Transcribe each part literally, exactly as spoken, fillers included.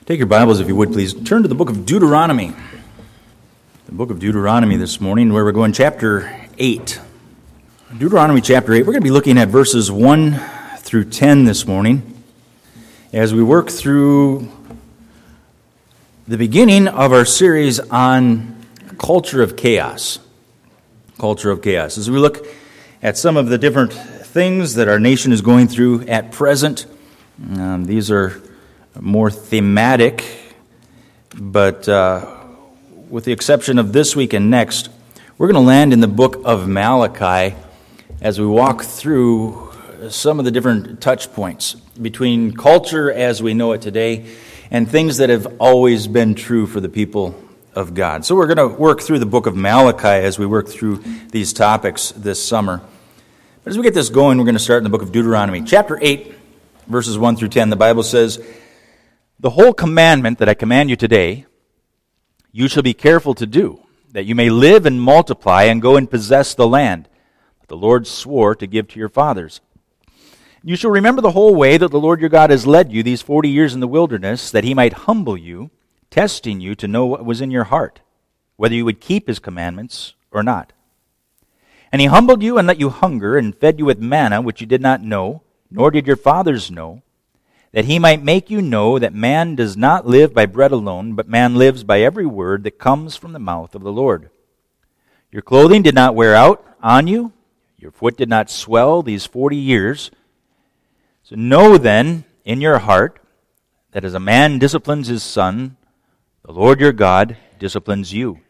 Take your Bibles, if you would, please. Turn to the book of Deuteronomy. The book of Deuteronomy this morning, where we're going chapter eight. Deuteronomy chapter eight. We're going to be looking at verses one through ten this morning as we work through the beginning of our series on culture of chaos. Culture of chaos. As we look at some of the different things that our nation is going through at present, um, these are more thematic, but uh, with the exception of this week and next, we're going to land in the book of Malachi as we walk through some of the different touch points between culture as we know it today and things that have always been true for the people of God. So we're going to work through the book of Malachi as we work through these topics this summer. But as we get this going, we're going to start in the book of Deuteronomy. Chapter eight, verses one through ten, the Bible says, "The whole commandment that I command you today, you shall be careful to do, that you may live and multiply and go and possess the land that the Lord swore to give to your fathers. You shall remember the whole way that the Lord your God has led you these forty years in the wilderness, that he might humble you, testing you to know what was in your heart, whether you would keep his commandments or not. And he humbled you and let you hunger and fed you with manna, which you did not know, nor did your fathers know, that he might make you know that man does not live by bread alone, but man lives by every word that comes from the mouth of the Lord. Your clothing did not wear out on you, your foot did not swell these forty years. So know then in your heart that as a man disciplines his son, the Lord your God disciplines you.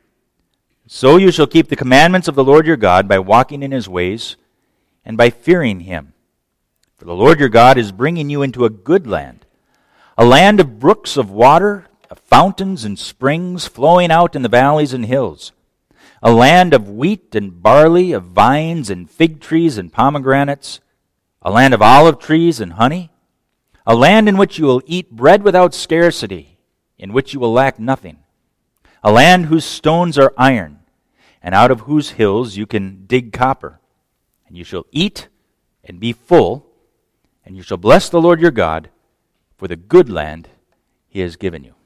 So you shall keep the commandments of the Lord your God by walking in his ways and by fearing him. For the Lord your God is bringing you into a good land, a land of brooks of water, of fountains and springs flowing out in the valleys and hills, a land of wheat and barley, of vines and fig trees and pomegranates, a land of olive trees and honey, a land in which you will eat bread without scarcity, in which you will lack nothing, a land whose stones are iron, and out of whose hills you can dig copper, and you shall eat and be full, and you shall bless the Lord your God for the good land he has given you."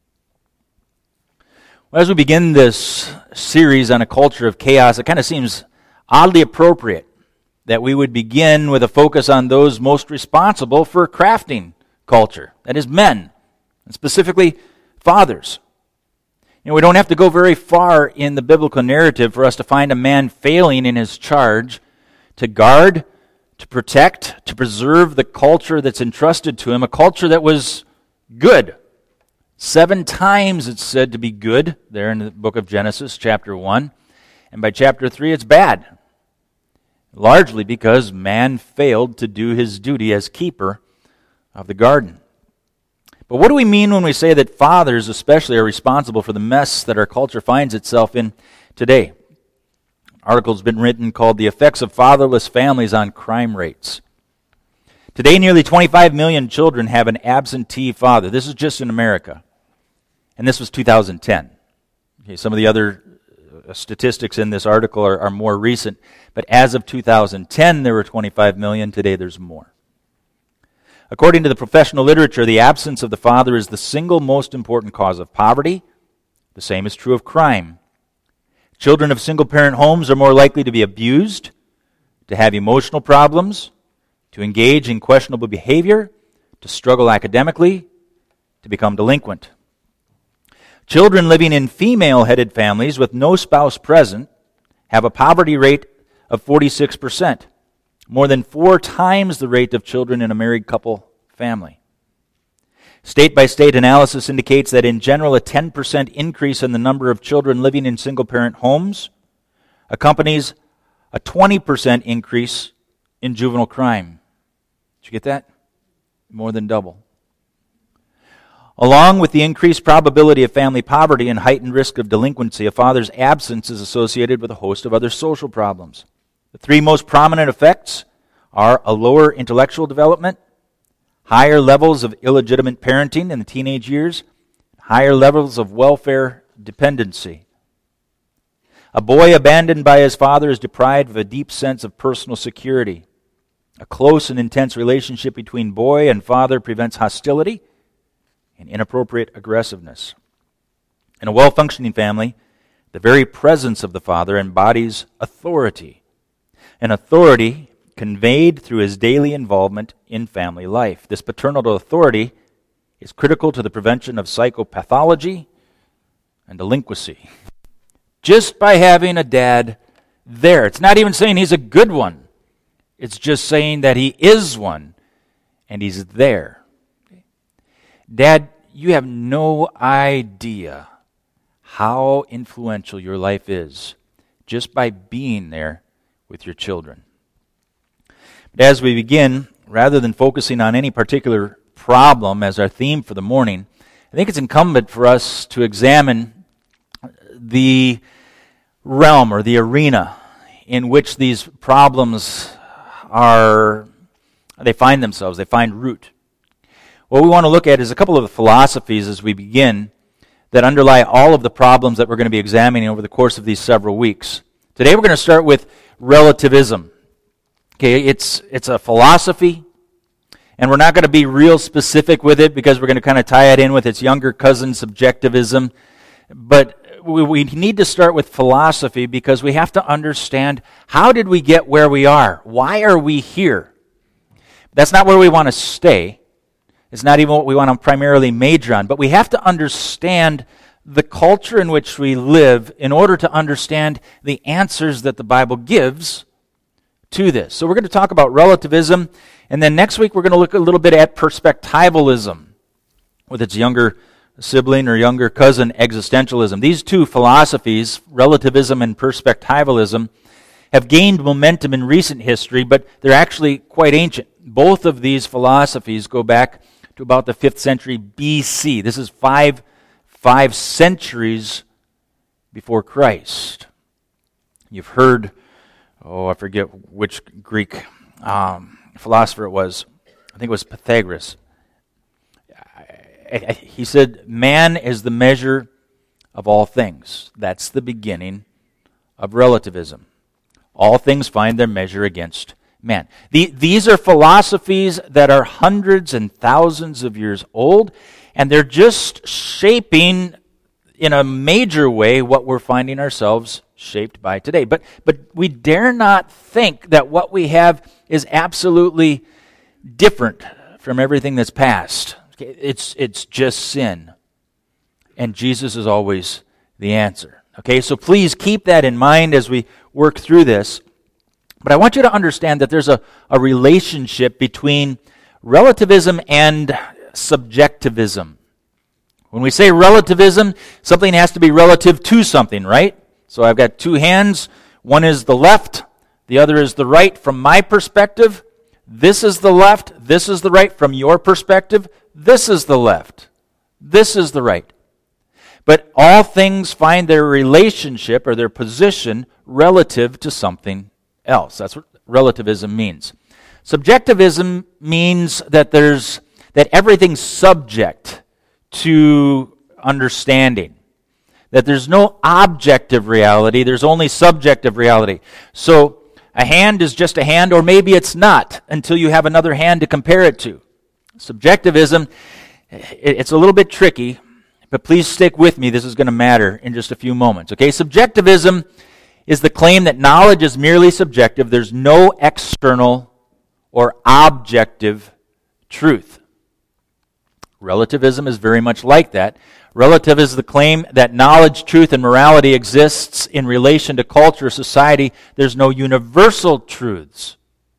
Well, as we begin this series on a culture of chaos, it kind of seems oddly appropriate that we would begin with a focus on those most responsible for crafting culture, that is, men, and specifically fathers. You know, we don't have to go very far in the biblical narrative for us to find a man failing in his charge to guard, to protect, to preserve the culture that's entrusted to him, a culture that was good. Seven times it's said to be good there in the book of Genesis, chapter one. And by chapter three, it's bad. Largely because man failed to do his duty as keeper of the garden. But what do we mean when we say that fathers especially are responsible for the mess that our culture finds itself in today? An article's been written called "The Effects of Fatherless Families on Crime Rates." Today, nearly twenty-five million children have an absentee father. This is just in America. And this was two thousand ten. Okay, some of the other statistics in this article are, are more recent. But as of two thousand ten, there were twenty-five million. Today, there's more. According to the professional literature, the absence of the father is the single most important cause of poverty. The same is true of crime. Children of single-parent homes are more likely to be abused, to have emotional problems, to engage in questionable behavior, to struggle academically, to become delinquent. Children living in female-headed families with no spouse present have a poverty rate of forty-six percent, more than four times the rate of children in a married couple family. State-by-state analysis indicates that in general a ten percent increase in the number of children living in single-parent homes accompanies a twenty percent increase in juvenile crime. Did you get that? More than double. Along with the increased probability of family poverty and heightened risk of delinquency, a father's absence is associated with a host of other social problems. The three most prominent effects are a lower intellectual development, higher levels of illegitimate parenting in the teenage years, higher levels of welfare dependency. A boy abandoned by his father is deprived of a deep sense of personal security. A close and intense relationship between boy and father prevents hostility and inappropriate aggressiveness. In a well-functioning family, the very presence of the father embodies authority, an authority conveyed through his daily involvement in family life. This paternal authority is critical to the prevention of psychopathology and delinquency. Just by having a dad there. It's not even saying he's a good one. It's just saying that he is one, and he's there. Dad, you have no idea how influential your life is just by being there with your children. But as we begin, rather than focusing on any particular problem as our theme for the morning, I think it's incumbent for us to examine the realm or the arena in which these problems are, they find themselves, they find root. What we want to look at is a couple of the philosophies as we begin that underlie all of the problems that we're going to be examining over the course of these several weeks. Today we're going to start with relativism. Okay, it's it's a philosophy, and we're not going to be real specific with it because we're going to kind of tie it in with its younger cousin, subjectivism. But we, we need to start with philosophy because we have to understand, how did we get where we are? Why are we here? That's not where we want to stay. It's not even what we want to primarily major on. But we have to understand the culture in which we live in order to understand the answers that the Bible gives to this. So we're going to talk about relativism, and then next week we're going to look a little bit at perspectivalism with its younger sibling or younger cousin, existentialism. These two philosophies, relativism and perspectivalism, have gained momentum in recent history, but they're actually quite ancient. Both of these philosophies go back to about the fifth century B C. This is five, five centuries before Christ. You've heard, oh, I forget which Greek um, philosopher it was. I think it was Pythagoras. He said, man is the measure of all things. That's the beginning of relativism. All things find their measure against man. The, these are philosophies that are hundreds and thousands of years old, and they're just shaping in a major way what we're finding ourselves shaped by today. But, but we dare not think that what we have is absolutely different from everything that's past. It's it's just sin. And Jesus is always the answer. Okay, so please keep that in mind as we work through this. But I want you to understand that there's a, a relationship between relativism and subjectivism. When we say relativism, something has to be relative to something, right? So I've got two hands. One is the left, the other is the right. From my perspective, this is the left, this is the right. From your perspective, this is the left. This is the right. But all things find their relationship or their position relative to something else. That's what relativism means. Subjectivism means that there's that everything's subject to understanding. That there's no objective reality, there's only subjective reality. So a hand is just a hand, or maybe it's not, until you have another hand to compare it to. Subjectivism, it's a little bit tricky, but please stick with me. This is going to matter in just a few moments. Okay, subjectivism is the claim that knowledge is merely subjective. There's no external or objective truth. Relativism is very much like that. Relativism is the claim that knowledge, truth, and morality exists in relation to culture or society. There's no universal truths.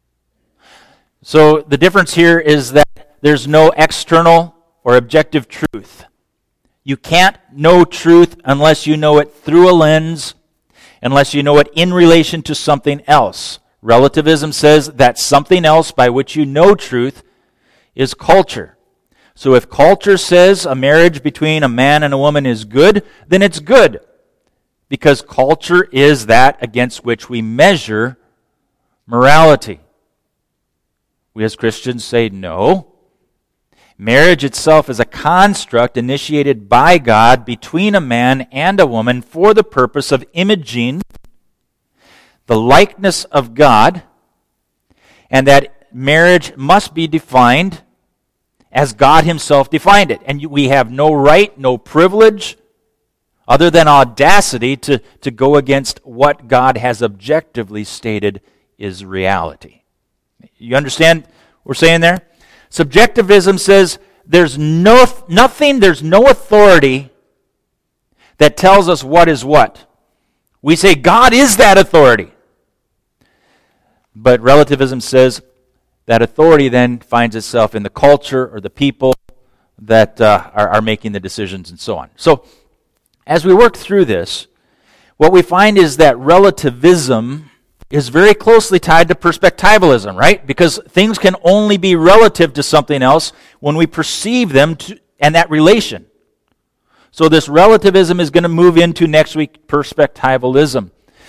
So the difference here is that there's no external or objective truth. You can't know truth unless you know it through a lens, unless you know it in relation to something else. Relativism says that something else by which you know truth is culture. So if culture says a marriage between a man and a woman is good, then it's good, because culture is that against which we measure morality. We as Christians say no. Marriage itself is a construct initiated by God between a man and a woman for the purpose of imaging the likeness of God, and that marriage must be defined as God himself defined it. And we have no right, no privilege, other than audacity, to, to go against what God has objectively stated is reality. You understand what we're saying there? Subjectivism says there's no nothing, there's no authority that tells us what is what. We say God is that authority. But relativism says that authority then finds itself in the culture or the people that uh, are, are making the decisions and so on. So, as we work through this, what we find is that relativism is very closely tied to perspectivalism, right? Because things can only be relative to something else when we perceive them to, and that relation. So this relativism is going to move into next week perspectivalism.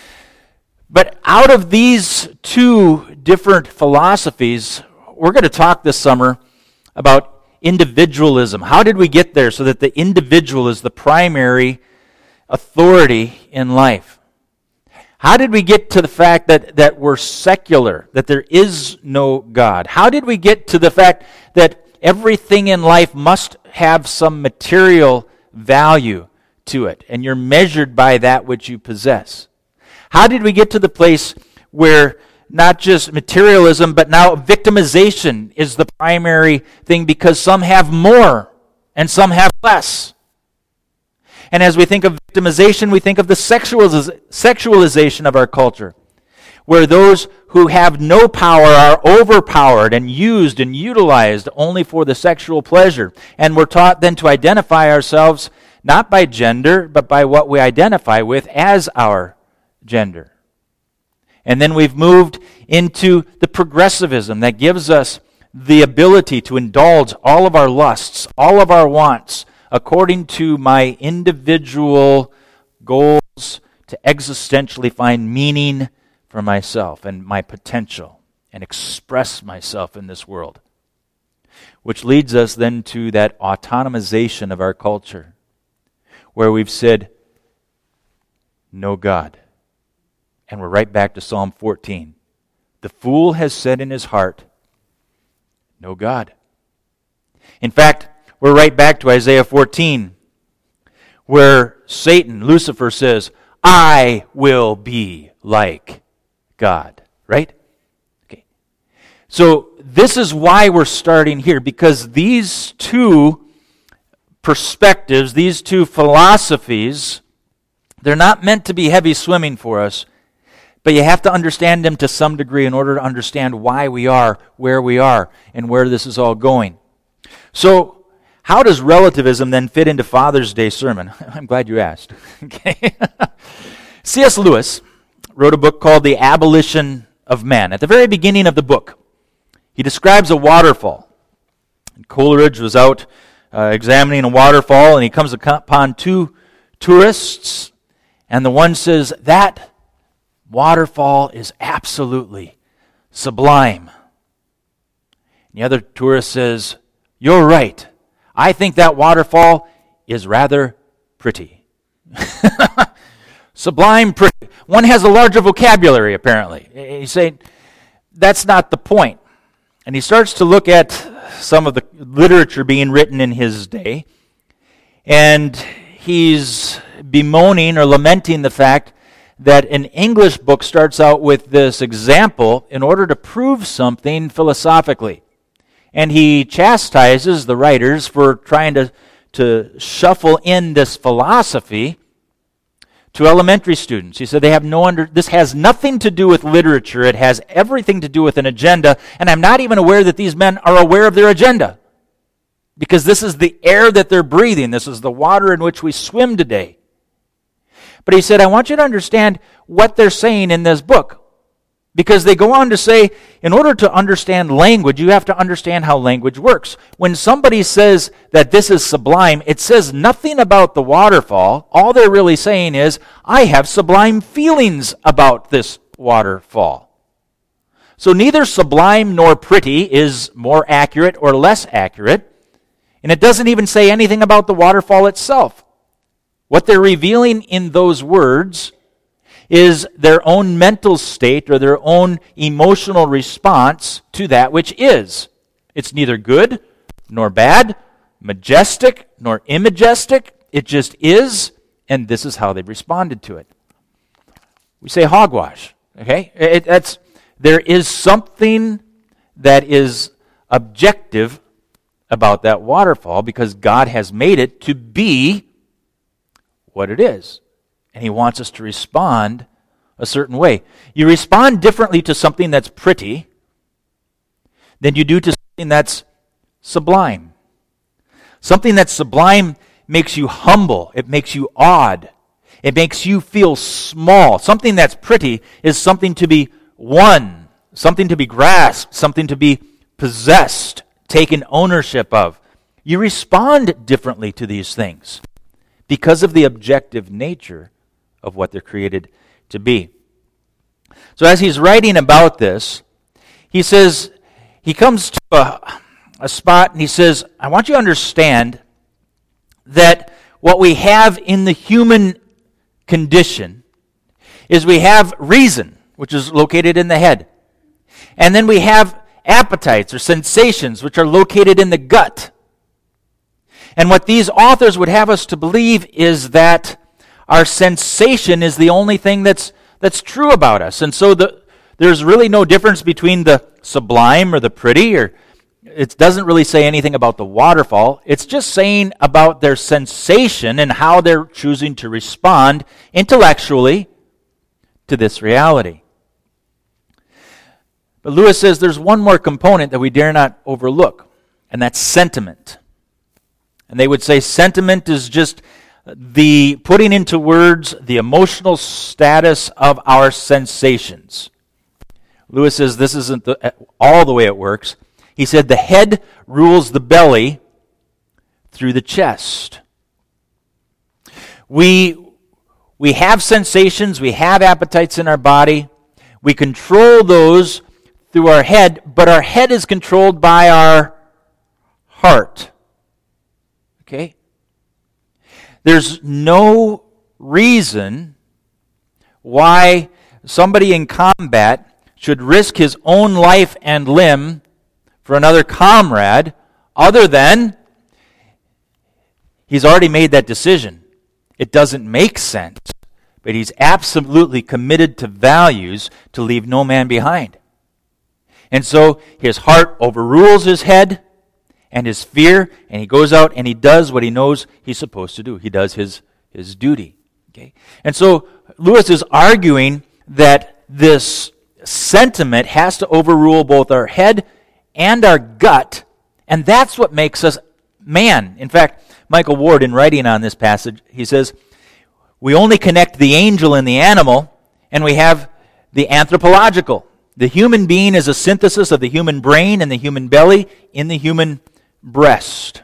But out of these two different philosophies, we're going to talk this summer about individualism. How did we get there so that the individual is the primary authority in life? How did we get to the fact that, that we're secular, that there is no God? How did we get to the fact that everything in life must have some material value to it, and you're measured by that which you possess? How did we get to the place where not just materialism, but now victimization is the primary thing because some have more and some have less? And as we think of victimization, we think of the sexualiz- sexualization of our culture, where those who have no power are overpowered and used and utilized only for the sexual pleasure. And we're taught then to identify ourselves not by gender, but by what we identify with as our gender. And then we've moved into the progressivism that gives us the ability to indulge all of our lusts, all of our wants, according to my individual goals, to existentially find meaning for myself and my potential and express myself in this world. Which leads us then to that autonomization of our culture, where we've said, no God. And we're right back to Psalm fourteen. The fool has said in his heart, no God. In fact, we're right back to Isaiah fourteen, where Satan, Lucifer, says, I will be like God. Right? Okay. So this is why we're starting here, because these two perspectives, these two philosophies, they're not meant to be heavy swimming for us, but you have to understand them to some degree in order to understand why we are where we are and where this is all going. So, how does relativism then fit into Father's Day sermon? I'm glad you asked. Okay. C S Lewis wrote a book called The Abolition of Man. At the very beginning of the book, he describes a waterfall. And Coleridge was out uh, examining a waterfall, and he comes upon two tourists, and the one says, that waterfall is absolutely sublime. And the other tourist says, you're right. I think that waterfall is rather pretty. Sublime, pretty. One has a larger vocabulary, apparently. He's saying, that's not the point. And he starts to look at some of the literature being written in his day, and he's bemoaning or lamenting the fact that an English book starts out with this example in order to prove something philosophically. And he chastises the writers for trying to, to shuffle in this philosophy to elementary students. He said they have no under this has nothing to do with literature, it has everything to do with an agenda, and I'm not even aware that these men are aware of their agenda. Because this is the air that they're breathing, this is the water in which we swim today. But he said, I want you to understand what they're saying in this book. Because they go on to say, in order to understand language, you have to understand how language works. When somebody says that this is sublime, it says nothing about the waterfall. All they're really saying is, I have sublime feelings about this waterfall. So neither sublime nor pretty is more accurate or less accurate. And it doesn't even say anything about the waterfall itself. What they're revealing in those words is their own mental state or their own emotional response to that which is. It's neither good nor bad, majestic, nor immajestic. It just is, and this is how they responded to it. We say hogwash, okay? It, that's, there is something that is objective about that waterfall because God has made it to be what it is. And he wants us to respond a certain way. You respond differently to something that's pretty than you do to something that's sublime. Something that's sublime makes you humble. It makes you awed. It makes you feel small. Something that's pretty is something to be won, something to be grasped, something to be possessed, taken ownership of. You respond differently to these things because of the objective nature of what they're created to be. So as he's writing about this, he says, he comes to a, a spot and he says, I want you to understand that what we have in the human condition is we have reason, which is located in the head. And then we have appetites or sensations, which are located in the gut. And what these authors would have us to believe is that our sensation is the only thing that's that's true about us. And so the, there's really no difference between the sublime or the pretty, or it doesn't really say anything about the waterfall. It's just saying about their sensation and how they're choosing to respond intellectually to this reality. But Lewis says there's one more component that we dare not overlook, and that's sentiment. And they would say sentiment is just the putting into words the emotional status of our sensations. Lewis says this isn't the, all the way it works. He said the head rules the belly through the chest. We, we have sensations, we have appetites in our body. We control those through our head, but our head is controlled by our heart. Okay? There's no reason why somebody in combat should risk his own life and limb for another comrade other than he's already made that decision. It doesn't make sense, but he's absolutely committed to values to leave no man behind. And so his heart overrules his head and his fear, and he goes out and he does what he knows he's supposed to do. He does his, his duty. Okay? And so Lewis is arguing that this sentiment has to overrule both our head and our gut, and that's what makes us man. In fact, Michael Ward, in writing on this passage, he says, we only connect the angel and the animal, and we have the anthropological. The human being is a synthesis of the human brain and the human belly in the human breast.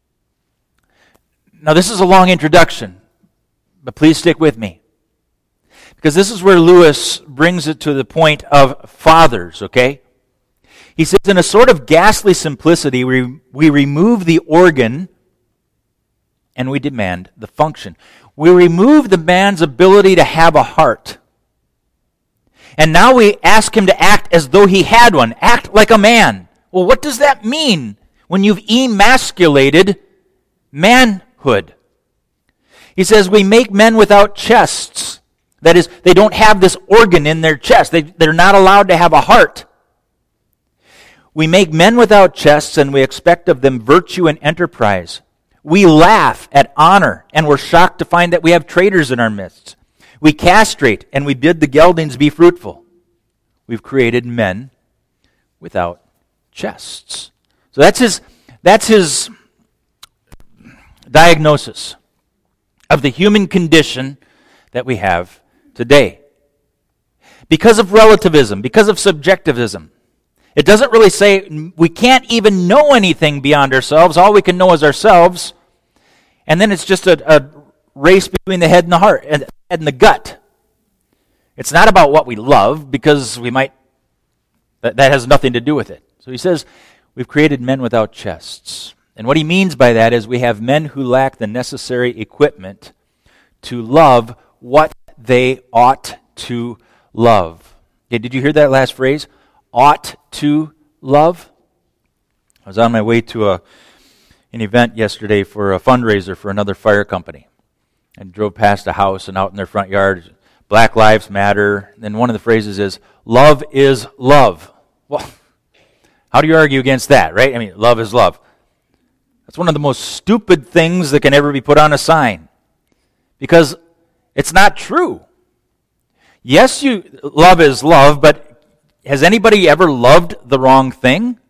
Now, this is a long introduction, but please stick with me. Because this is where Lewis brings it to the point of fathers, okay? He says, in a sort of ghastly simplicity, we, we remove the organ and we demand the function. We remove the man's ability to have a heart. And now we ask him to act as though he had one. Act like a man. Well, what does that mean when you've emasculated manhood? He says we make men without chests. That is, they don't have this organ in their chest. They, they're not allowed to have a heart. We make men without chests and we expect of them virtue and enterprise. We laugh at honor and we're shocked to find that we have traitors in our midst. We castrate and we bid the geldings be fruitful. We've created men without chests. So that's his, that's his diagnosis of the human condition that we have today. Because of relativism, because of subjectivism, it doesn't really say we can't even know anything beyond ourselves. All we can know is ourselves. And then it's just a, a race between the head and the heart, and and the gut. It's not about what we love, because we might, that, that has nothing to do with it. So he says, we've created men without chests. And what he means by that is we have men who lack the necessary equipment to love what they ought to love. Okay, did you hear that last phrase? Ought to love? I was on my way to a, an event yesterday for a fundraiser for another fire company. And drove past a house, and out in their front yard, Black Lives Matter. And one of the phrases is, love is love. Well, how do you argue against that, right? I mean, love is love. That's one of the most stupid things that can ever be put on a sign. Because it's not true. Yes, you love is love, but has anybody ever loved the wrong thing?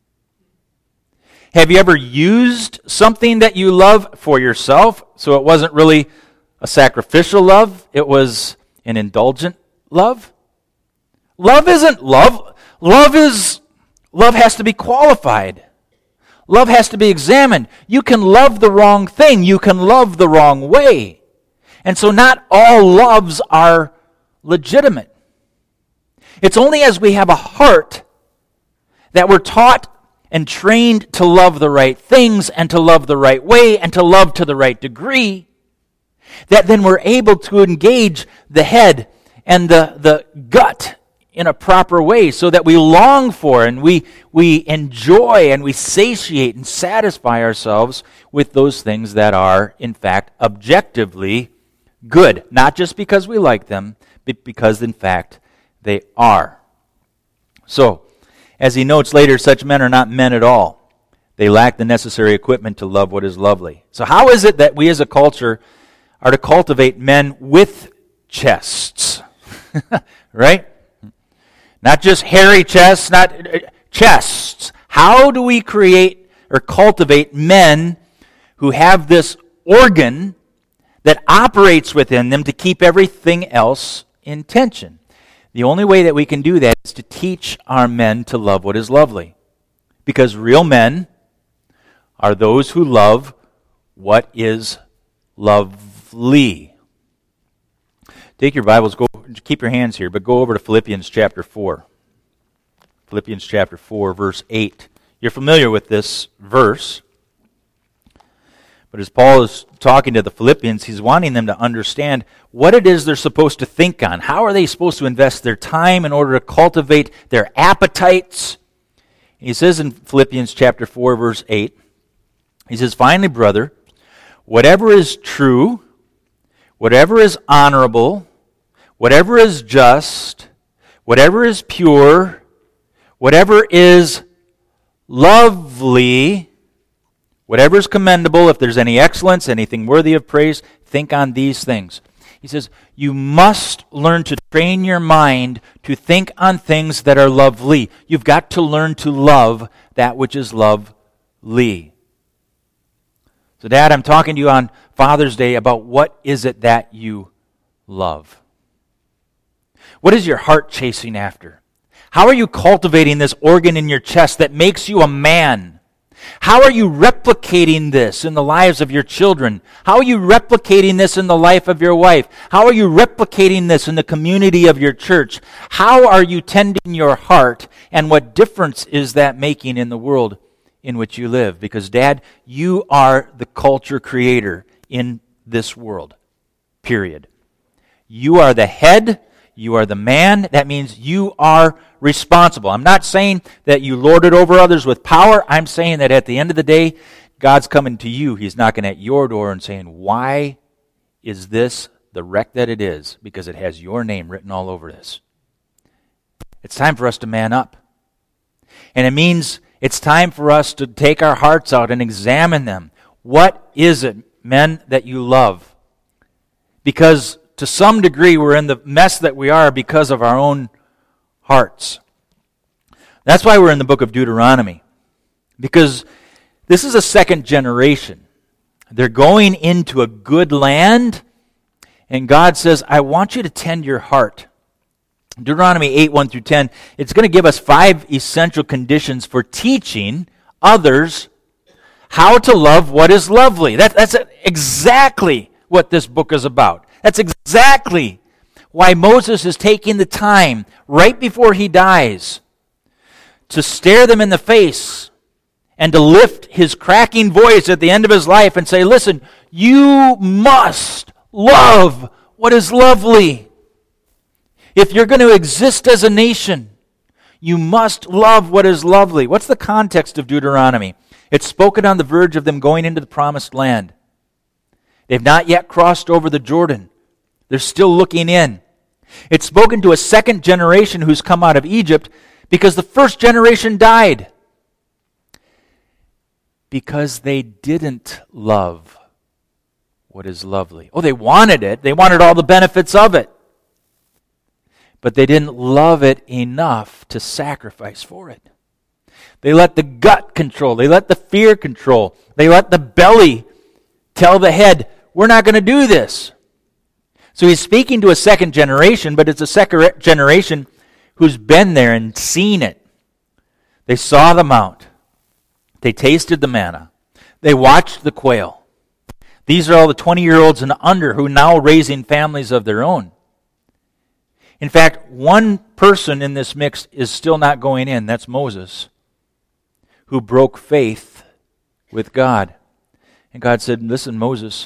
Have you ever used something that you love for yourself, so it wasn't really a sacrificial love, it was an indulgent love? Love isn't love. Love is, love has to be qualified. Love has to be examined. You can love the wrong thing. You can love the wrong way. And so not all loves are legitimate. It's only as we have a heart that we're taught and trained to love the right things and to love the right way and to love to the right degree, that then we're able to engage the head and the, the gut in a proper way so that we long for and we, we enjoy and we satiate and satisfy ourselves with those things that are, in fact, objectively good. Not just because we like them, but because, in fact, they are. So, as he notes later, such men are not men at all. They lack the necessary equipment to love what is lovely. So how is it that we as a culture are to cultivate men with chests? Right? Not just hairy chests, not uh, chests. How do we create or cultivate men who have this organ that operates within them to keep everything else in tension? The only way that we can do that is to teach our men to love what is lovely. Because real men are those who love what is lovely. Take your Bibles, go keep your hands here, but go over to Philippians chapter four. Philippians chapter four, verse eight. You're familiar with this verse. But as Paul is talking to the Philippians, he's wanting them to understand what it is they're supposed to think on. How are they supposed to invest their time in order to cultivate their appetites? He says in Philippians chapter four, verse eight, he says, finally, brother, whatever is true, whatever is honorable, whatever is just, whatever is pure, whatever is lovely, whatever is commendable, if there's any excellence, anything worthy of praise, think on these things. He says, you must learn to train your mind to think on things that are lovely. You've got to learn to love that which is lovely. So, Dad, I'm talking to you on Father's Day about what is it that you love. What is your heart chasing after? How are you cultivating this organ in your chest that makes you a man? How are you replicating this in the lives of your children? How are you replicating this in the life of your wife? How are you replicating this in the community of your church? How are you tending your heart? And what difference is that making in the world in which you live? Because, Dad, you are the culture creator in this world. Period. You are the head. You are the man. That means you are responsible. I'm not saying that you lord it over others with power. I'm saying that at the end of the day, God's coming to you. He's knocking at your door and saying, why is this the wreck that it is? Because it has your name written all over this. It's time for us to man up. And it means it's time for us to take our hearts out and examine them. What is it, men, that you love? Because to some degree, we're in the mess that we are because of our own hearts. That's why we're in the book of Deuteronomy. Because this is a second generation. They're going into a good land, and God says, I want you to tend your heart. Deuteronomy eight, one through ten, it's going to give us five essential conditions for teaching others how to love what is lovely. That, that's exactly what this book is about. That's exactly why Moses is taking the time right before he dies to stare them in the face and to lift his cracking voice at the end of his life and say, listen, you must love what is lovely. If you're going to exist as a nation, you must love what is lovely. What's the context of Deuteronomy? It's spoken on the verge of them going into the promised land. They've not yet crossed over the Jordan. They're still looking in. It's spoken to a second generation who's come out of Egypt because the first generation died. Because they didn't love what is lovely. Oh, they wanted it. They wanted all the benefits of it. But they didn't love it enough to sacrifice for it. They let the gut control. They let the fear control. They let the belly tell the head, we're not going to do this. So he's speaking to a second generation, but it's a second generation who's been there and seen it. They saw the mount. They tasted the manna. They watched the quail. These are all the twenty-year-olds and under who are now raising families of their own. In fact, one person in this mix is still not going in. That's Moses, who broke faith with God. And God said, listen, Moses,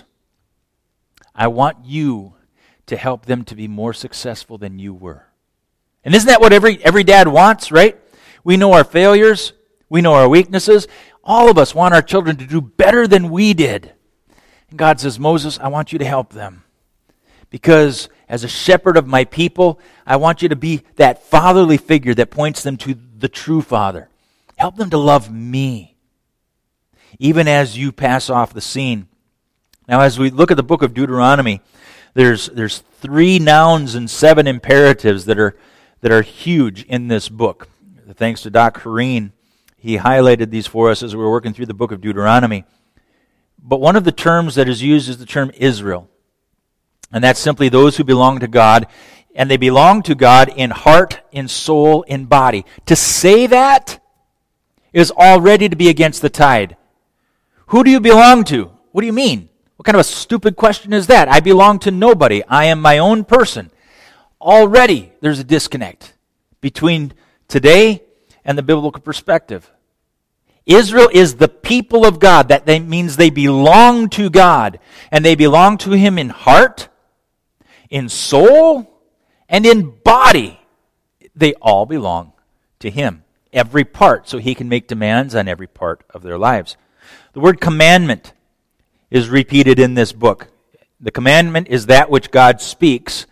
I want you to help them to be more successful than you were. And isn't that what every, every dad wants, right? We know our failures. We know our weaknesses. All of us want our children to do better than we did. And God says, Moses, I want you to help them. Because as a shepherd of my people, I want you to be that fatherly figure that points them to the true Father. Help them to love me, even as you pass off the scene. Now, as we look at the book of Deuteronomy, there's there's three nouns and seven imperatives that are that are huge in this book. Thanks to Doc Hareen, he highlighted these for us as we were working through the book of Deuteronomy. But one of the terms that is used is the term Israel. And that's simply those who belong to God. And they belong to God in heart, in soul, in body. To say that is already to be against the tide. Who do you belong to? What do you mean? What kind of a stupid question is that? I belong to nobody. I am my own person. Already there's a disconnect between today and the biblical perspective. Israel is the people of God. That means they belong to God. And they belong to Him in heart, in soul, and in body. They all belong to Him. Every part, so He can make demands on every part of their lives. The word commandment is repeated in this book. The commandment is that which God speaks.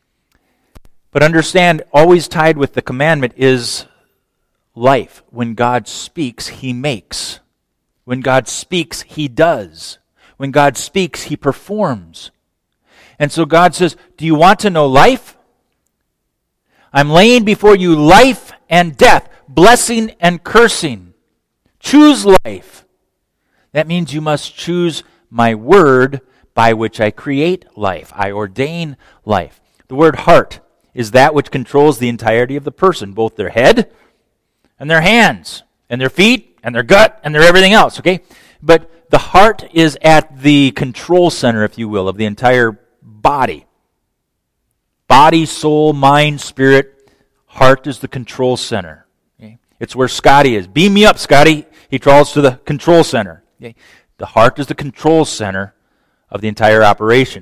But understand, always tied with the commandment is life. When God speaks, He makes. When God speaks, He does. When God speaks, He performs. And so God says, do you want to know life? I'm laying before you life and death, blessing and cursing. Choose life. That means you must choose my word by which I create life. I ordain life. The word heart is that which controls the entirety of the person, both their head and their hands and their feet and their gut and their everything else, okay? But the heart is at the control center, if you will, of the entire body. Body, soul, mind, spirit. Heart is the control center. Okay? It's where Scotty is. Beam me up, Scotty. He crawls to the control center. Okay? The heart is the control center of the entire operation.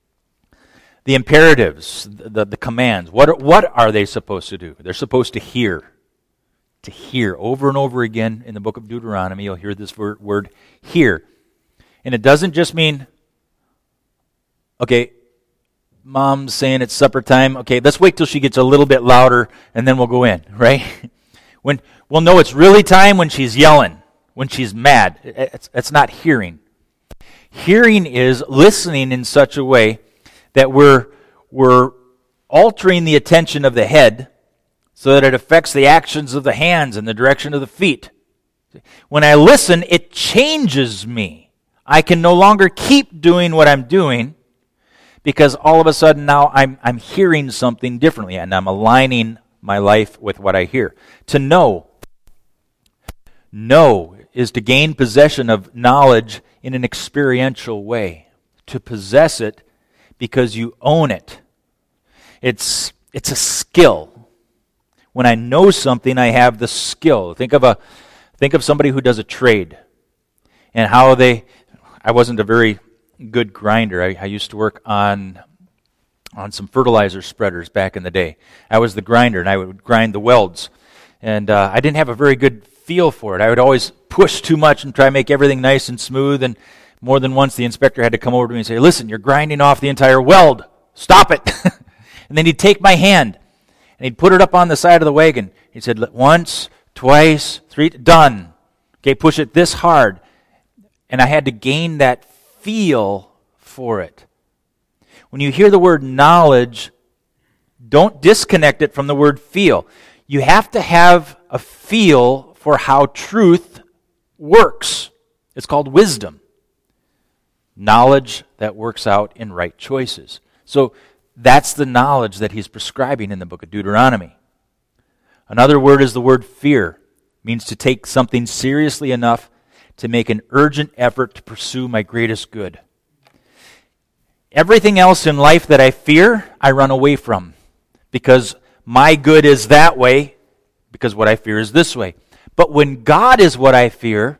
The imperatives, the, the commands, what are, what are they supposed to do? They're supposed to hear. To hear. Over and over again in the book of Deuteronomy, you'll hear this word, word hear. And it doesn't just mean, okay, Mom's saying it's supper time. Okay, let's wait till she gets a little bit louder and then we'll go in, right? When we'll know it's really time when she's yelling, when she's mad. It's, it's not hearing. Hearing is listening in such a way that we're we're altering the attention of the head so that it affects the actions of the hands and the direction of the feet. When I listen, it changes me. I can no longer keep doing what I'm doing because all of a sudden now I'm I'm hearing something differently and I'm aligning my life with what I hear. To know. Know is to gain possession of knowledge in an experiential way. To possess it because you own it. It's it's a skill. When I know something, I have the skill. Think of a think of somebody who does a trade and how they. I wasn't a very good grinder. I, I used to work on on some fertilizer spreaders back in the day. I was the grinder, and I would grind the welds, and uh, I didn't have a very good feel for it. I would always push too much and try to make everything nice and smooth. And more than once, the inspector had to come over to me and say, listen, you're grinding off the entire weld. Stop it. And then he'd take my hand and he'd put it up on the side of the wagon. He said, once, twice, three, done. Okay, push it this hard. And I had to gain that feel for it. When you hear the word knowledge, don't disconnect it from the word feel. You have to have a feel for how truth works. It's called wisdom. Knowledge that works out in right choices. So that's the knowledge that he's prescribing in the book of Deuteronomy. Another word is the word fear. It means to take something seriously enough to make an urgent effort to pursue my greatest good. Everything else in life that I fear, I run away from. Because my good is that way, because what I fear is this way. But when God is what I fear,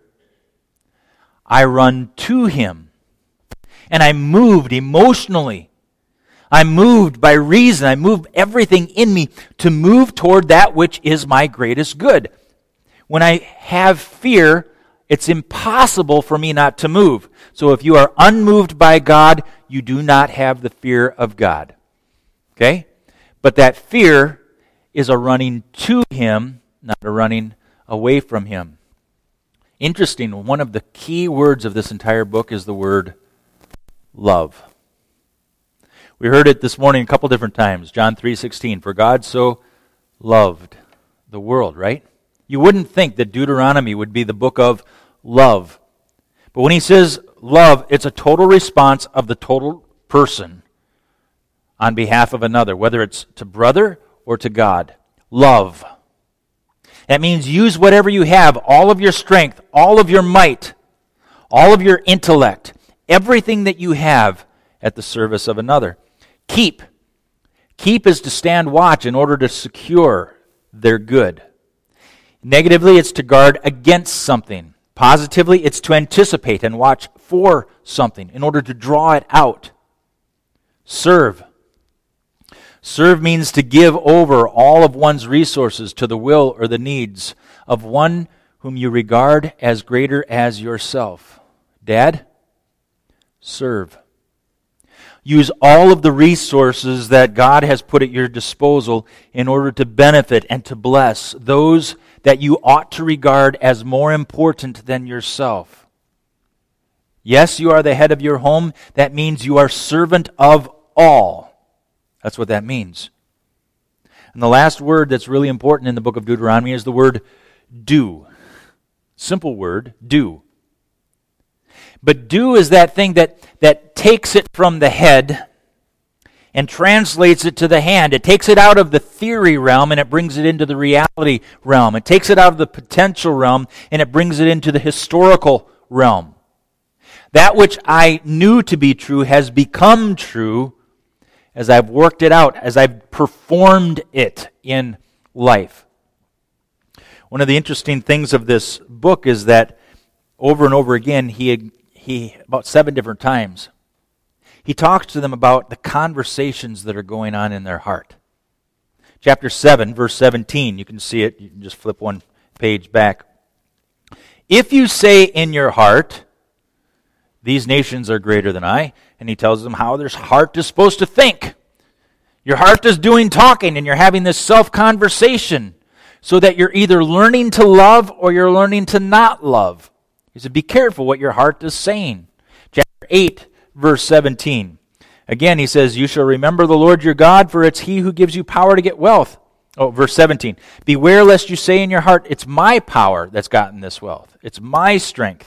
I run to Him. And I'm moved emotionally. I'm moved by reason. I move everything in me to move toward that which is my greatest good. When I have fear, it's impossible for me not to move. So if you are unmoved by God, you do not have the fear of God. Okay? But that fear is a running to Him, not a running away from Him. Interesting, one of the key words of this entire book is the word love. We heard it this morning a couple different times. John three sixteen, for God so loved the world, right? You wouldn't think that Deuteronomy would be the book of love. But when he says love, it's a total response of the total person on behalf of another, whether it's to brother or to God. Love. That means use whatever you have, all of your strength, all of your might, all of your intellect, everything that you have at the service of another. Keep. Keep is to stand watch in order to secure their good. Negatively, it's to guard against something. Positively, it's to anticipate and watch for something in order to draw it out. Serve. Serve means to give over all of one's resources to the will or the needs of one whom you regard as greater as yourself. Dad, serve. Use all of the resources that God has put at your disposal in order to benefit and to bless those that you ought to regard as more important than yourself. Yes, you are the head of your home. That means you are servant of all. That's what that means. And the last word that's really important in the book of Deuteronomy is the word do. Simple word, do. But do is that thing that, that takes it from the head and translates it to the hand. It takes it out of the theory realm and it brings it into the reality realm. It takes it out of the potential realm and it brings it into the historical realm. That which I knew to be true has become true as I've worked it out, as I've performed it in life. One of the interesting things of this book is that over and over again, he, he about seven different times, he talks to them about the conversations that are going on in their heart. Chapter seven, verse seventeen, you can see it. You can just flip one page back. If you say in your heart, these nations are greater than I, and he tells them how their heart is supposed to think. Your heart is doing talking, and you're having this self-conversation so that you're either learning to love or you're learning to not love. He said, be careful what your heart is saying. Chapter eight, verse seventeen. Again, he says, you shall remember the Lord your God, for it's he who gives you power to get wealth. Oh, verse seventeen. Beware lest you say in your heart, it's my power that's gotten this wealth. It's my strength.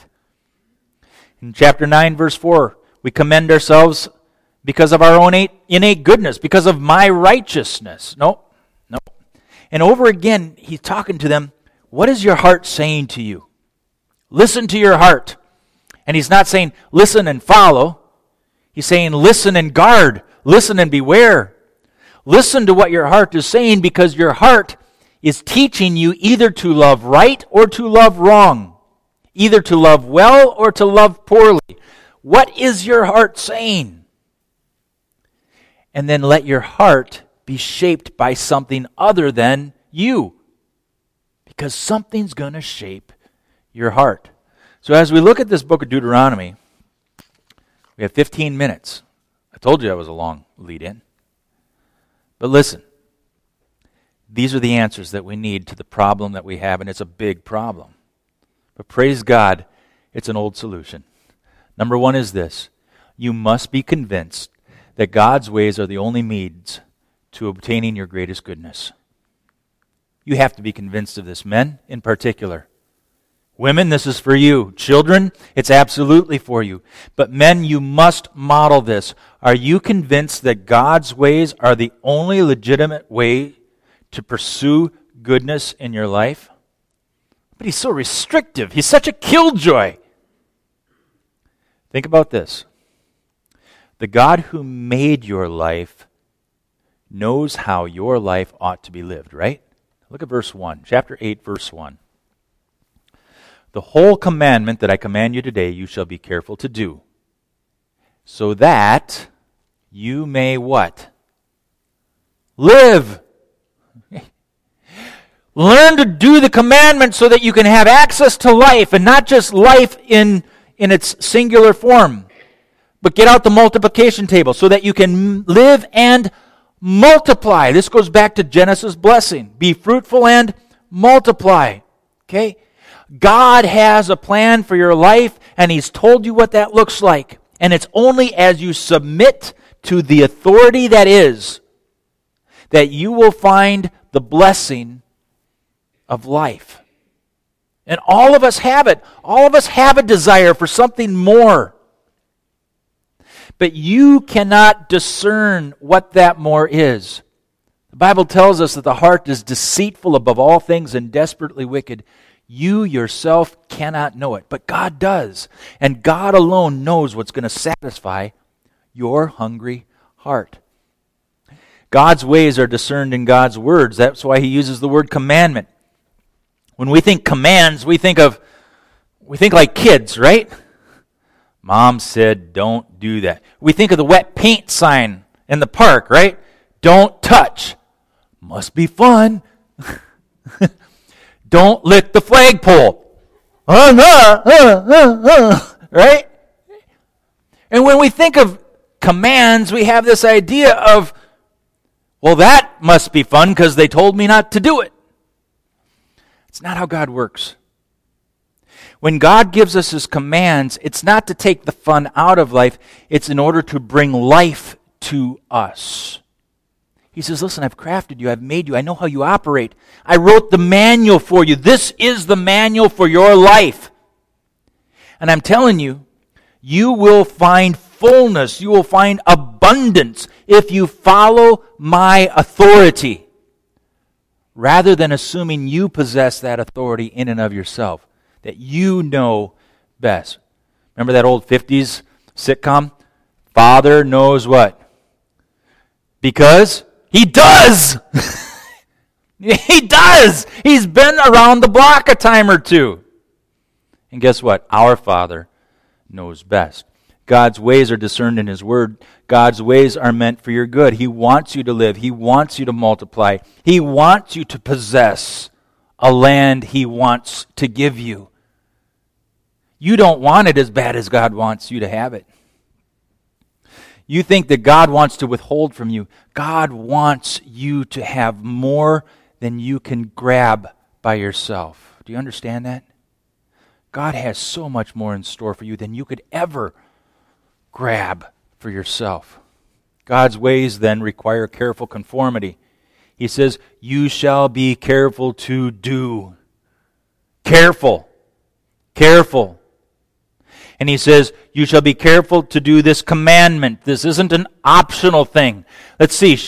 In chapter nine, verse four, we commend ourselves because of our own innate goodness, because of my righteousness. No, no. And over again, he's talking to them, what is your heart saying to you? Listen to your heart. And he's not saying, listen and follow. He's saying, listen and guard. Listen and beware. Listen to what your heart is saying, because your heart is teaching you either to love right or to love wrong. Either to love well or to love poorly. What is your heart saying? And then let your heart be shaped by something other than you. Because something's going to shape your heart. So as we look at this book of Deuteronomy, we have fifteen minutes. I told you that was a long lead-in. But listen, these are the answers that we need to the problem that we have, and it's a big problem. But praise God, it's an old solution. Number one is this: you must be convinced that God's ways are the only means to obtaining your greatest goodness. You have to be convinced of this, men in particular. Women, this is for you. Children, it's absolutely for you. But men, you must model this. Are you convinced that God's ways are the only legitimate way to pursue goodness in your life? But he's so restrictive. He's such a killjoy. Think about this. The God who made your life knows how your life ought to be lived, right? Look at verse one, chapter eight, verse one. The whole commandment that I command you today, you shall be careful to do, so that you may what? Live. Learn to do the commandment so that you can have access to life, and not just life in, in its singular form, but get out the multiplication table so that you can live and multiply. This goes back to Genesis' blessing. Be fruitful and multiply. Okay? God has a plan for your life, and He's told you what that looks like. And it's only as you submit to the authority that is that you will find the blessing of life. And all of us have it. All of us have a desire for something more. But you cannot discern what that more is. The Bible tells us that the heart is deceitful above all things and desperately wicked. You yourself cannot know it, but God does. And God alone knows what's going to satisfy your hungry heart. God's ways are discerned in God's words. That's why He uses the word commandment. When we think commands, we think of, we think like kids, right? Mom said, don't do that. We think of the wet paint sign in the park, right? Don't touch. Must be fun. Don't lick the flagpole. Uh, uh, uh, uh, uh, right? And when we think of commands, we have this idea of, well, that must be fun because they told me not to do it. It's not how God works. When God gives us His commands, it's not to take the fun out of life. It's in order to bring life to us. He says, listen, I've crafted you. I've made you. I know how you operate. I wrote the manual for you. This is the manual for your life. And I'm telling you, you will find fullness. You will find abundance if you follow my authority, rather than assuming you possess that authority in and of yourself, that you know best. Remember that old fifties sitcom? Father knows what? Because he does! He does! He's been around the block a time or two. And guess what? Our Father knows best. God's ways are discerned in His Word. God's ways are meant for your good. He wants you to live. He wants you to multiply. He wants you to possess a land He wants to give you. You don't want it as bad as God wants you to have it. You think that God wants to withhold from you. God wants you to have more than you can grab by yourself. Do you understand that? God has so much more in store for you than you could ever grab for yourself. God's ways then require careful conformity. He says, you shall be careful to do. Careful. Careful. And He says, you shall be careful to do this commandment. This isn't an optional thing. Let's see.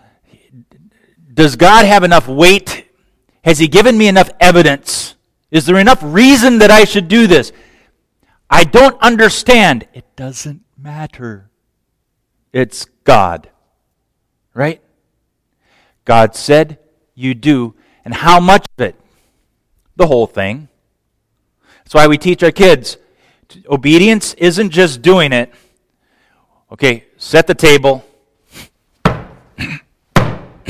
Does God have enough weight? Has He given me enough evidence? Is there enough reason that I should do this? I don't understand. It doesn't matter. It's God. Right? God said, you do. And how much of it? The whole thing. That's why we teach our kids, obedience isn't just doing it. Okay, set the table.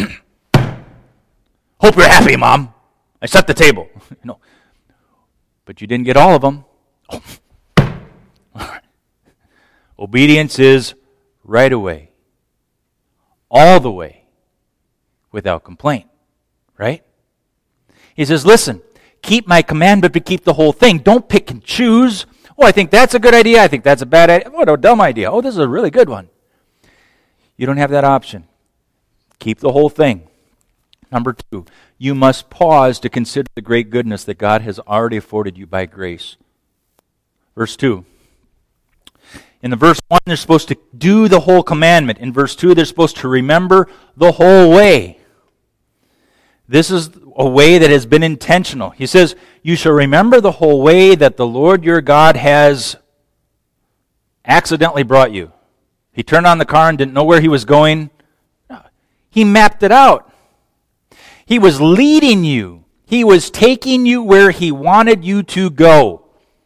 Hope you're happy, Mom. I set the table. No. But But you didn't get all of them. Oh. Obedience is right away. All the way. Without complaint. Right? He says, listen, keep my commandment, but keep the whole thing. Don't pick and choose. Oh, I think that's a good idea. I think that's a bad idea. What a dumb idea. Oh, this is a really good one. You don't have that option. Keep the whole thing. Number two, you must pause to consider the great goodness that God has already afforded you by grace. Verse two. In the verse one, they're supposed to do the whole commandment. In verse two, they're supposed to remember the whole way. This is a way that has been intentional. He says, you shall remember the whole way that the Lord your God has accidentally brought you. He turned on the car and didn't know where he was going. He mapped it out. He was leading you. He was taking you where he wanted you to go.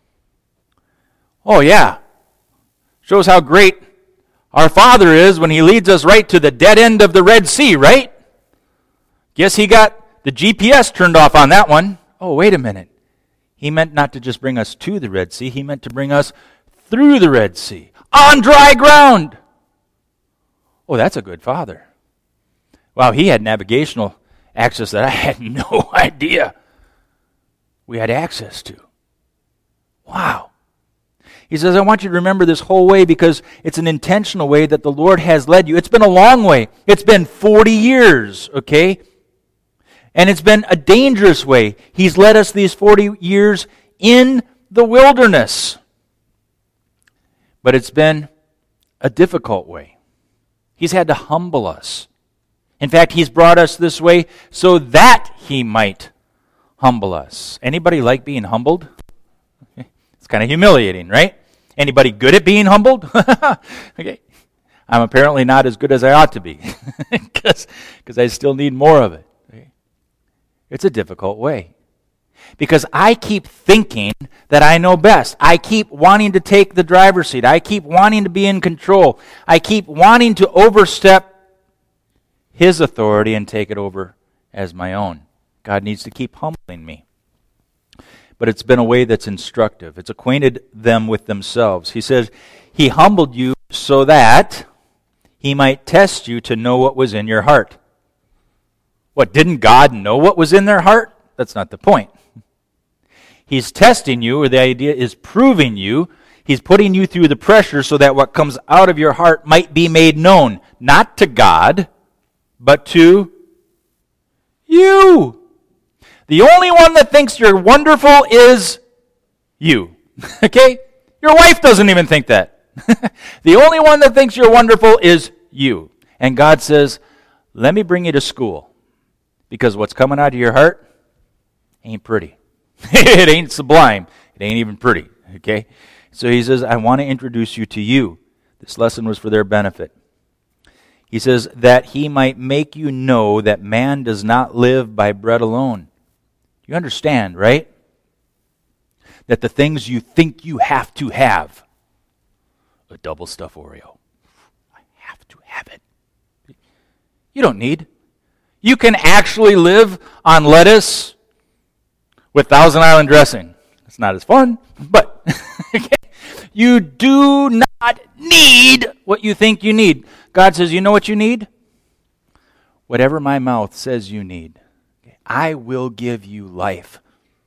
Oh yeah. Shows how great our Father is when he leads us right to the dead end of the Red Sea, right? Guess he got the G P S turned off on that one. Oh, wait a minute. He meant not to just bring us to the Red Sea. He meant to bring us through the Red Sea. On dry ground. Oh, that's a good Father. Wow, he had navigational access that I had no idea we had access to. Wow. He says, I want you to remember this whole way because it's an intentional way that the Lord has led you. It's been a long way. It's been forty years, okay? And it's been a dangerous way. He's led us these forty years in the wilderness. But it's been a difficult way. He's had to humble us. In fact, he's brought us this way so that he might humble us. Anybody like being humbled? It's kind of humiliating, right? Anybody good at being humbled? Okay. I'm apparently not as good as I ought to be because I still need more of it. Okay? It's a difficult way. Because I keep thinking that I know best. I keep wanting to take the driver's seat. I keep wanting to be in control. I keep wanting to overstep his authority and take it over as my own. God needs to keep humbling me. But it's been a way that's instructive. It's acquainted them with themselves. He says, he humbled you so that he might test you to know what was in your heart. What, didn't God know what was in their heart? That's not the point. He's testing you, or the idea is proving you. He's putting you through the pressure so that what comes out of your heart might be made known, not to God, but to you. The only one that thinks you're wonderful is you. Okay? Your wife doesn't even think that. The only one that thinks you're wonderful is you. And God says, let me bring you to school. Because what's coming out of your heart ain't pretty. It ain't sublime. It ain't even pretty. Okay? So he says, I want to introduce you to you. This lesson was for their benefit. He says, that he might make you know that man does not live by bread alone. You understand, right? That the things you think you have to have, a double stuffed Oreo, I have to have it. You don't need. You can actually live on lettuce with Thousand Island dressing. It's not as fun, but you do not need what you think you need. God says, you know what you need? Whatever my mouth says you need. I will give you life.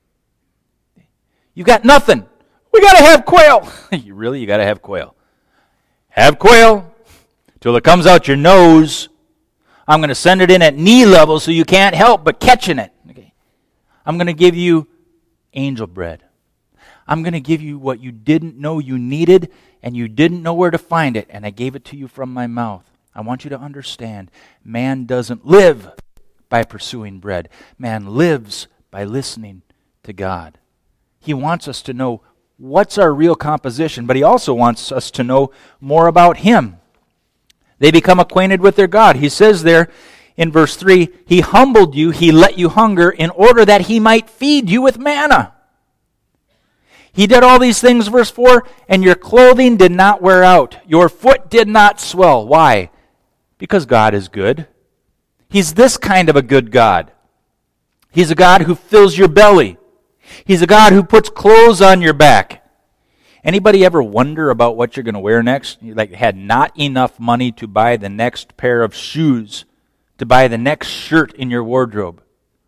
You got nothing. We got to have quail. You really? You got to have quail. Have quail till it comes out your nose. I'm going to send it in at knee level so you can't help but catching it. Okay. I'm going to give you angel bread. I'm going to give you what you didn't know you needed and you didn't know where to find it, and I gave it to you from my mouth. I want you to understand, man doesn't live by pursuing bread. Man lives by listening to God. He wants us to know what's our real composition, but he also wants us to know more about him. They become acquainted with their God. He says there in verse three, he humbled you, he let you hunger in order that he might feed you with manna. He did all these things, verse four, and your clothing did not wear out. Your foot did not swell. Why? Because God is good. He's this kind of a good God. He's a God who fills your belly. He's a God who puts clothes on your back. Anybody ever wonder about what you're going to wear next? You like had not enough money to buy the next pair of shoes, to buy the next shirt in your wardrobe.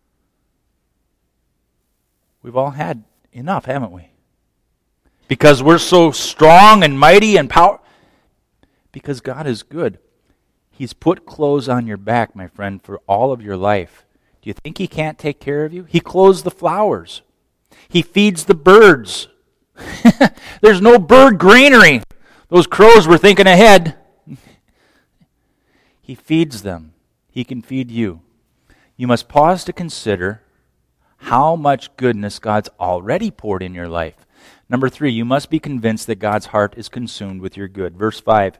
We've all had enough, haven't we? Because we're so strong and mighty and powerful. Because God is good. He's put clothes on your back, my friend, for all of your life. Do you think He can't take care of you? He clothes the flowers. He feeds the birds. There's no bird greenery. Those crows were thinking ahead. He feeds them. He can feed you. You must pause to consider how much goodness God's already poured in your life. Number three, you must be convinced that God's heart is consumed with your good. Verse five.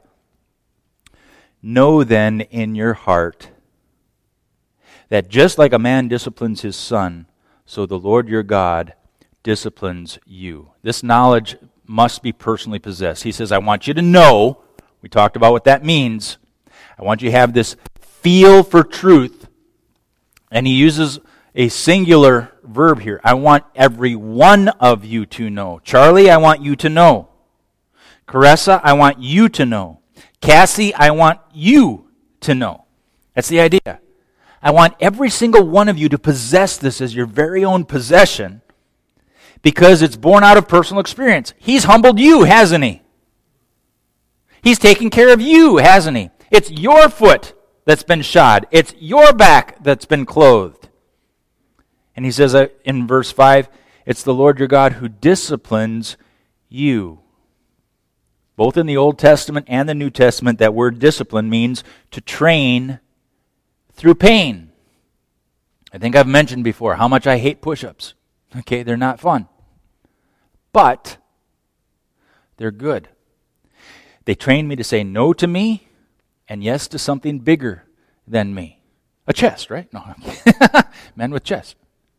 Know then in your heart that just like a man disciplines his son, so the Lord your God disciplines you. This knowledge must be personally possessed. He says, I want you to know. We talked about what that means. I want you to have this feel for truth. And he uses a singular verb here. I want every one of you to know. Charlie, I want you to know. Caressa, I want you to know. Cassie, I want you to know. That's the idea. I want every single one of you to possess this as your very own possession because it's born out of personal experience. He's humbled you, hasn't He? He's taken care of you, hasn't He? It's your foot that's been shod. It's your back that's been clothed. And He says uh, in verse five, it's the Lord your God who disciplines you. Both in the Old Testament and the New Testament, that word discipline means to train through pain. I think I've mentioned before how much I hate push-ups. Okay, they're not fun. But they're good. They train me to say no to me and yes to something bigger than me. A chest, right? No, men with chests.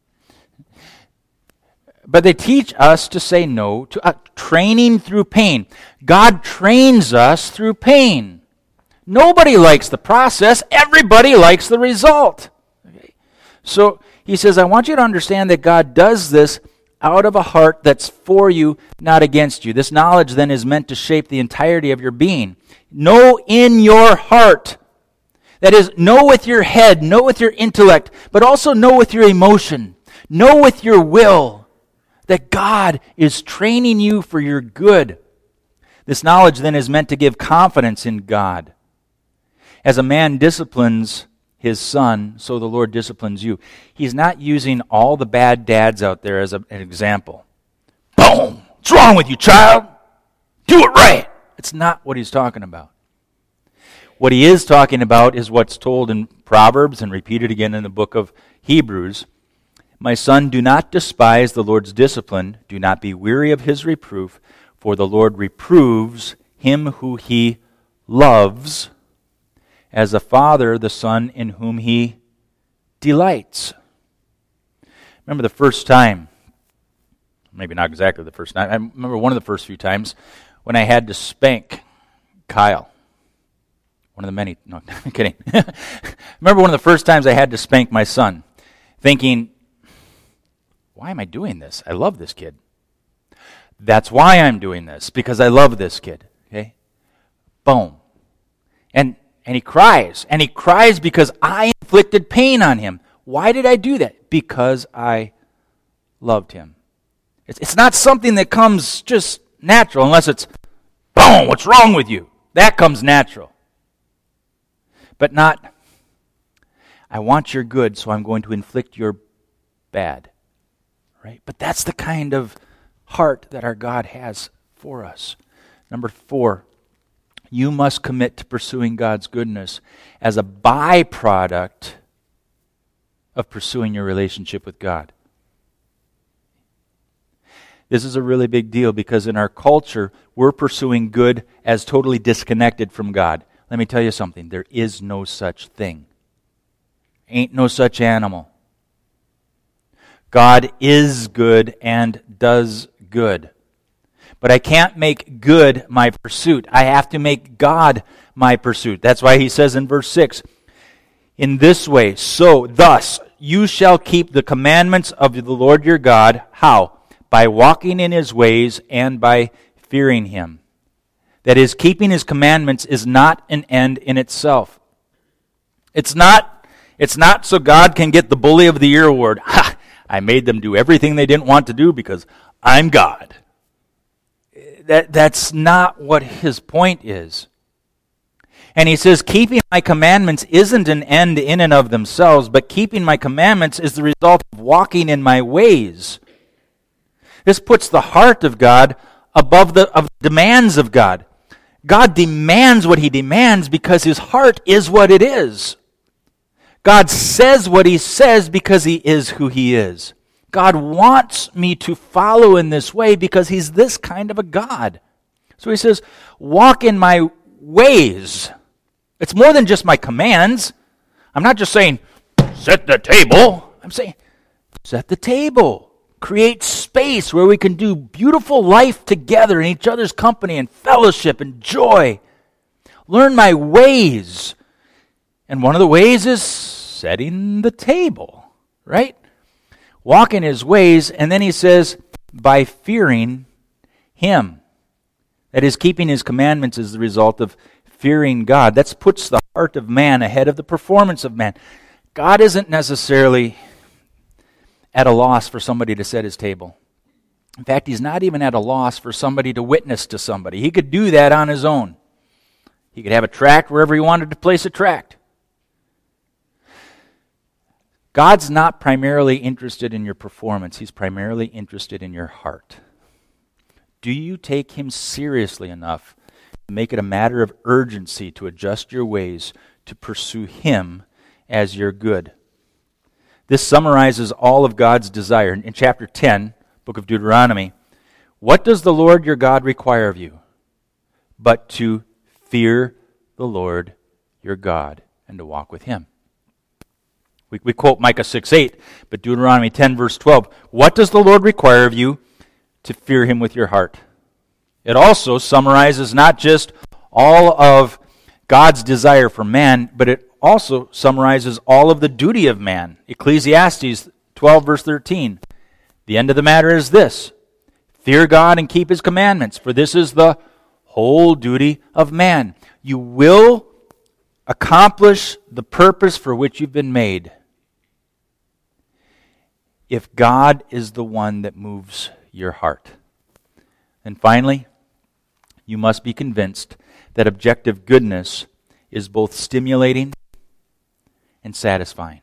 But they teach us to say no to uh, training through pain. God trains us through pain. Nobody likes the process. Everybody likes the result. Okay? So he says, I want you to understand that God does this out of a heart that's for you, not against you. This knowledge then is meant to shape the entirety of your being. Know in your heart. That is, know with your head, know with your intellect, but also know with your emotion. Know with your will that God is training you for your good. This knowledge then is meant to give confidence in God. As a man disciplines his son, so the Lord disciplines you. He's not using all the bad dads out there as a, an example. Boom! What's wrong with you, child? Do it right! It's not what he's talking about. What he is talking about is what's told in Proverbs and repeated again in the book of Hebrews. My son, do not despise the Lord's discipline. Do not be weary of His reproof, for the Lord reproves him who He loves, as a father the son in whom He delights. Remember the first time, maybe not exactly the first time, I remember one of the first few times when I had to spank Kyle. One of the many, no, I'm kidding. Remember one of the first times I had to spank my son, thinking, why am I doing this? I love this kid. That's why I'm doing this, because I love this kid. Okay? Boom. And and he cries. And he cries because I inflicted pain on him. Why did I do that? Because I loved him. It's, it's not something that comes just natural unless it's, boom, what's wrong with you? That comes natural. But not, I want your good, so I'm going to inflict your bad. Right? But that's the kind of heart that our God has for us. Number four, you must commit to pursuing God's goodness as a byproduct of pursuing your relationship with God. This is a really big deal because in our culture, we're pursuing good as totally disconnected from God. Let me tell you something. There is no such thing. Ain't no such animal. God is good and does good. But I can't make good my pursuit. I have to make God my pursuit. That's why he says in verse six, in this way, so, thus, you shall keep the commandments of the Lord your God. How? By walking in his ways and by fearing him. That is, keeping his commandments is not an end in itself. It's not, it's not so God can get the Bully of the Year award. Ha! I made them do everything they didn't want to do because I'm God. That, that's not what his point is. And he says, keeping my commandments isn't an end in and of themselves, but keeping my commandments is the result of walking in my ways. This puts the heart of God above the of demands of God. God demands what he demands because his heart is what it is. God says what he says because he is who he is. God wants me to follow in this way because he's this kind of a God. So he says, walk in my ways. It's more than just my commands. I'm not just saying, set the table. I'm saying, set the table. Create space where we can do beautiful life together in each other's company and fellowship and joy. Learn my ways. And one of the ways is setting the table, right? Walk in his ways, and then he says, by fearing him. That is, keeping his commandments is the result of fearing God. That puts the heart of man ahead of the performance of man. God isn't necessarily at a loss for somebody to set his table. In fact, he's not even at a loss for somebody to witness to somebody. He could do that on his own. He could have a tract wherever he wanted to place a tract. God's not primarily interested in your performance. He's primarily interested in your heart. Do you take him seriously enough to make it a matter of urgency to adjust your ways to pursue him as your good? This summarizes all of God's desire. In chapter ten, book of Deuteronomy, what does the Lord your God require of you? But to fear the Lord your God and to walk with him. We, we quote Micah six eight, but Deuteronomy ten verse twelve, what does the Lord require of you? To fear him with your heart. It also summarizes not just all of God's desire for man, but it also summarizes all of the duty of man. Ecclesiastes twelve verse thirteen. The end of the matter is this: fear God and keep his commandments, for this is the whole duty of man. You will accomplish the purpose for which you've been made if God is the one that moves your heart. And finally, you must be convinced that objective goodness is both stimulating and satisfying.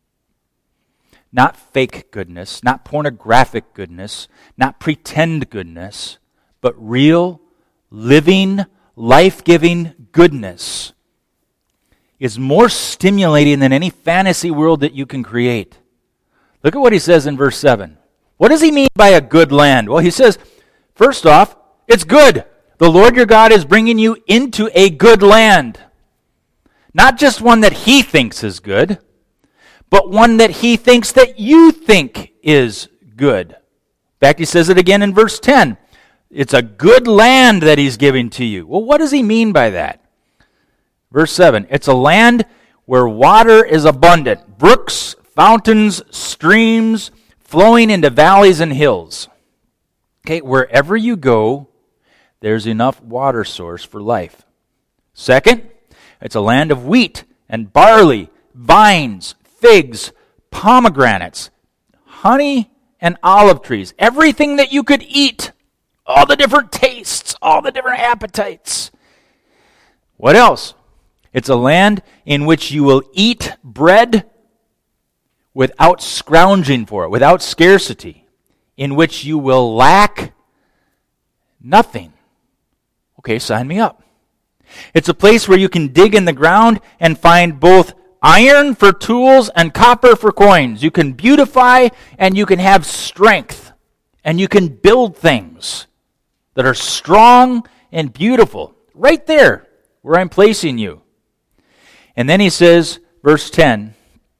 Not fake goodness, not pornographic goodness, not pretend goodness, but real, living, life-giving goodness is more stimulating than any fantasy world that you can create. Look at what he says in verse seven. What does he mean by a good land? Well, he says, first off, it's good. The Lord your God is bringing you into a good land. Not just one that he thinks is good, but one that he thinks that you think is good. In fact, he says it again in verse ten. It's a good land that he's giving to you. Well, what does he mean by that? Verse seven, it's a land where water is abundant, brooks, fountains, streams, flowing into valleys and hills. Okay, wherever you go, there's enough water source for life. Second, it's a land of wheat and barley, vines, figs, pomegranates, honey, and olive trees. Everything that you could eat. All the different tastes, all the different appetites. What else? It's a land in which you will eat bread without scrounging for it, without scarcity, in which you will lack nothing. Okay, sign me up. It's a place where you can dig in the ground and find both iron for tools and copper for coins. You can beautify and you can have strength. And you can build things that are strong and beautiful. Right there, where I'm placing you. And then he says, verse ten,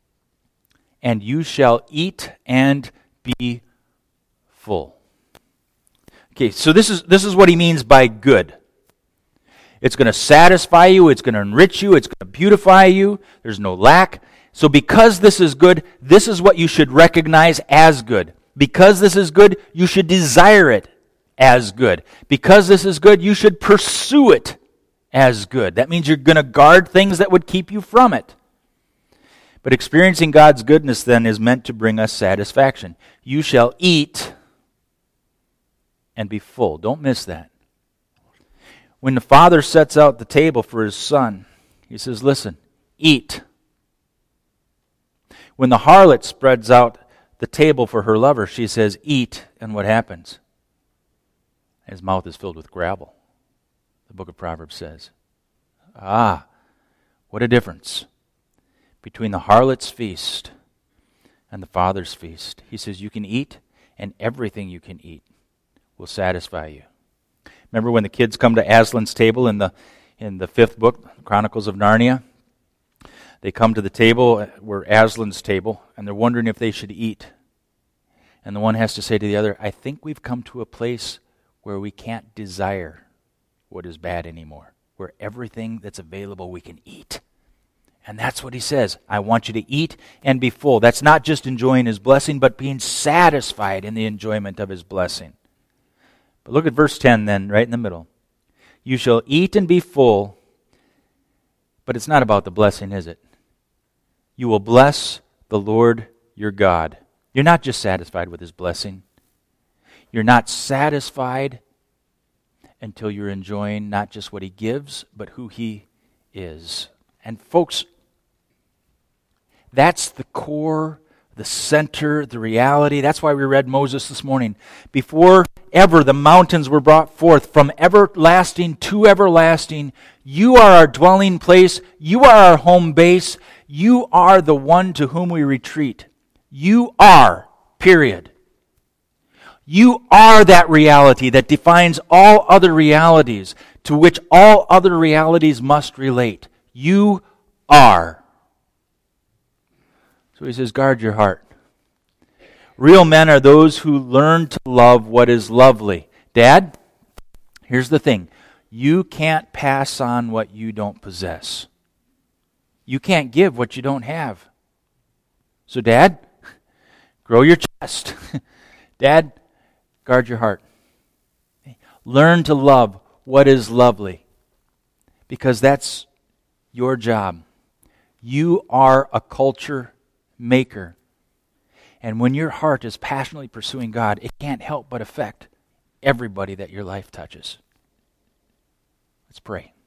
and you shall eat and be full. Okay, so this is this is what he means by good. It's going to satisfy you, it's going to enrich you, it's going to beautify you. There's no lack. So because this is good, this is what you should recognize as good. Because this is good, you should desire it as good. Because this is good, you should pursue it as good. That means you're going to guard things that would keep you from it. But experiencing God's goodness then is meant to bring us satisfaction. You shall eat and be full. Don't miss that. When the father sets out the table for his son, he says, listen, eat. When the harlot spreads out the table for her lover, she says, eat, and what happens? His mouth is filled with gravel, the book of Proverbs says. Ah, what a difference between the harlot's feast and the father's feast. He says, you can eat, and everything you can eat will satisfy you. Remember when the kids come to Aslan's table in the in the fifth book, Chronicles of Narnia? They come to the table, where Aslan's table, and they're wondering if they should eat. And the one has to say to the other, I think we've come to a place where we can't desire what is bad anymore, where everything that's available we can eat. And that's what he says. I want you to eat and be full. That's not just enjoying his blessing, but being satisfied in the enjoyment of his blessing. But look at verse ten then, right in the middle. You shall eat and be full, but it's not about the blessing, is it? You will bless the Lord your God. You're not just satisfied with his blessing. You're not satisfied until you're enjoying not just what he gives, but who he is. And folks, that's the core, the center, the reality. That's why we read Moses this morning. Before ever the mountains were brought forth, from everlasting to everlasting, you are our dwelling place. You are our home base. You are the one to whom we retreat. You are, period. You are that reality that defines all other realities, to which all other realities must relate. You are. So he says, guard your heart. Real men are those who learn to love what is lovely. Dad, here's the thing. You can't pass on what you don't possess. You can't give what you don't have. So Dad, grow your chest. Dad, guard your heart. Learn to love what is lovely, because that's your job. You are a culture maker. And when your heart is passionately pursuing God, it can't help but affect everybody that your life touches. Let's pray.